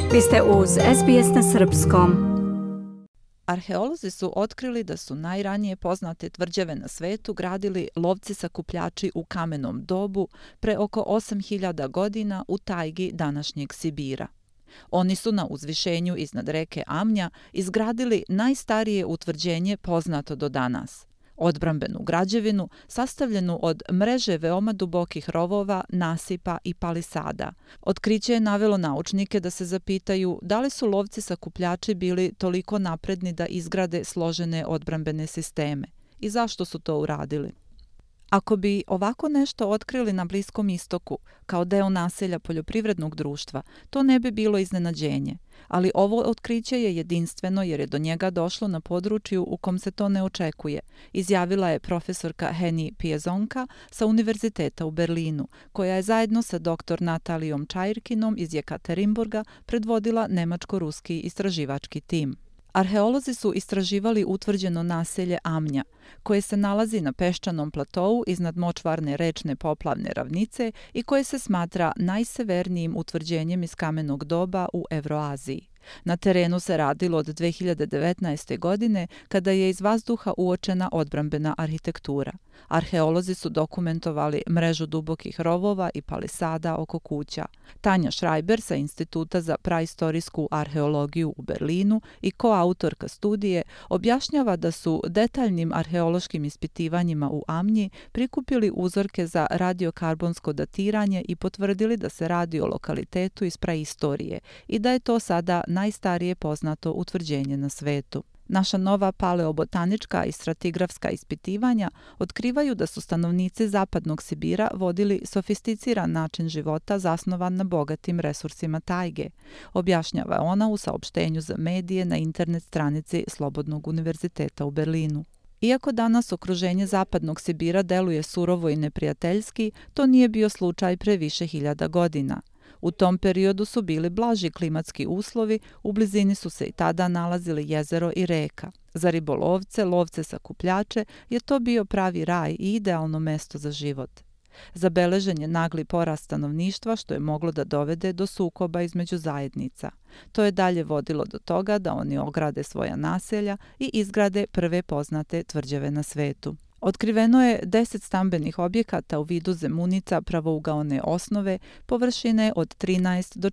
Vi ste uz SBS na srpskom. Arheolozi su otkrili da su najranije poznate tvrđave na svetu gradili lovci-sakupljači u kamenom dobu pre oko 8000 godina u tajgi današnjeg Sibira. Oni su na uzvišenju iznad reke Amnja izgradili najstarije utvrđenje poznato do danas. Odbrambenu građevinu sastavljenu od mreže veoma dubokih rovova, nasipa i palisada. Otkriće je navelo naučnike da se zapitaju da li su lovci-sakupljači bili toliko napredni da izgrade složene odbrambene sisteme i zašto su to uradili. Ako bi ovako nešto otkrili na Bliskom istoku, kao deo naselja poljoprivrednog društva, to ne bi bilo iznenađenje, ali ovo otkriće je jedinstveno jer je do njega došlo na području u kom se to ne očekuje, izjavila je profesorka Henny Piezonka sa Univerziteta u Berlinu, koja je zajedno sa dr. Natalijom Čajrkinom iz Jekaterinburga predvodila nemačko-ruski istraživački tim. Arheolozi su istraživali utvrđeno naselje Amnja, koje se nalazi na peščanom platou iznad močvarne rečne poplavne ravnice i koje se smatra najsevernijim utvrđenjem iz kamenog doba u Evroaziji. Na terenu se radilo od 2019. godine kada je iz vazduha uočena odbrambena arhitektura. Arheolozi su dokumentovali mrežu dubokih rovova i palisada oko kuća. Tanja Schreiber sa Instituta za praistorijsku arheologiju u Berlinu i koautorka studije objašnjava da su detaljnim arheološkim ispitivanjima u Amnji prikupili uzorke za radiokarbonsko datiranje i potvrdili da se radi o lokalitetu iz praistorije i da je to sada najstarije poznato utvrđenje na svetu. Naša nova paleobotanička i stratigrafska ispitivanja otkrivaju da su stanovnici zapadnog Sibira vodili sofisticiran način života zasnovan na bogatim resursima tajge, objašnjava ona u saopštenju za medije na internet stranici Slobodnog univerziteta u Berlinu. Iako danas okruženje zapadnog Sibira deluje surovo i neprijateljski, to nije bio slučaj pre više hiljada godina. U tom periodu su bili blaži klimatski uslovi, u blizini su se i tada nalazili jezero i reka. Za ribolovce, lovce-sakupljače je to bio pravi raj i idealno mesto za život. Zabeležen je nagli porast stanovništva što je moglo da dovede do sukoba između zajednica. To je dalje vodilo do toga da oni ograde svoja naselja i izgrade prve poznate tvrđave na svetu. Otkriveno je 10 stambenih objekata u vidu zemunica pravougaone osnove, površine od 13 do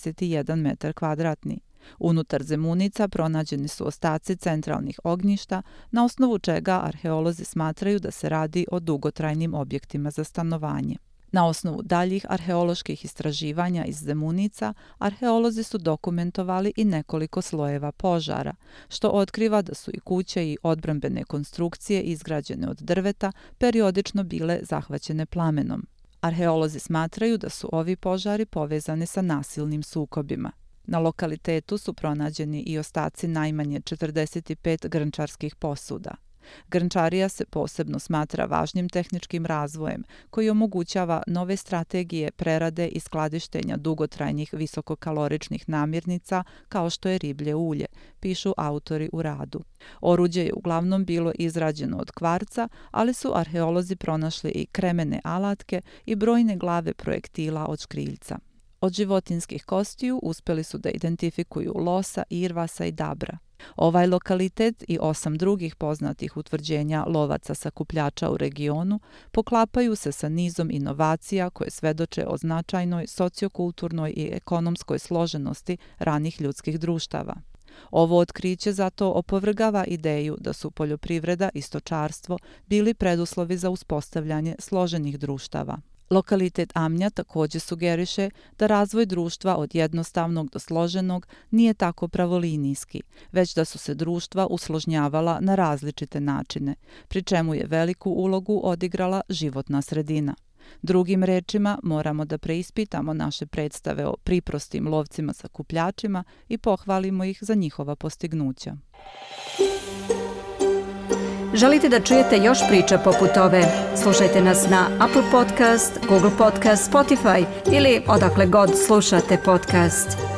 41 metar kvadratni. Unutar zemunica pronađeni su ostaci centralnih ognjišta, na osnovu čega arheolozi smatraju da se radi o dugotrajnim objektima za stanovanje. Na osnovu daljih arheoloških istraživanja iz zemunica, arheolozi su dokumentovali i nekoliko slojeva požara, što otkriva da su i kuće i odbrambene konstrukcije izgrađene od drveta periodično bile zahvaćene plamenom. Arheolozi smatraju da su ovi požari povezani sa nasilnim sukobima. Na lokalitetu su pronađeni i ostaci najmanje 45 grnčarskih posuda. Grnčarija se posebno smatra važnim tehničkim razvojem koji omogućava nove strategije prerade i skladištenja dugotrajnih visokokaloričnih namirnica kao što je riblje ulje, pišu autori u radu. Oruđe je uglavnom bilo izrađeno od kvarca, ali su arheolozi pronašli i kremene alatke i brojne glave projektila od škriljca. Od životinskih kostiju uspeli su da identifikuju losa, irvasa i dabra. Ovaj lokalitet i 8 drugih poznatih utvrđenja lovaca-sakupljača u regionu poklapaju se sa nizom inovacija koje svedoče o značajnoj sociokulturnoj i ekonomskoj složenosti ranih ljudskih društava. Ovo otkriće zato opovrgava ideju da su poljoprivreda i stočarstvo bili preduslovi za uspostavljanje složenih društava. Lokalitet Amnja također sugeriše da razvoj društva od jednostavnog do složenog nije tako pravolinijski, već da su se društva usložnjavala na različite načine, pri čemu je veliku ulogu odigrala životna sredina. Drugim rečima, moramo da preispitamo naše predstave o priprostim lovcima-sakupljačima i pohvalimo ih za njihova postignuća. Želite da čujete još priča poput ove? Slušajte nas na Apple Podcast, Google Podcast, Spotify ili odakle god slušate podcast.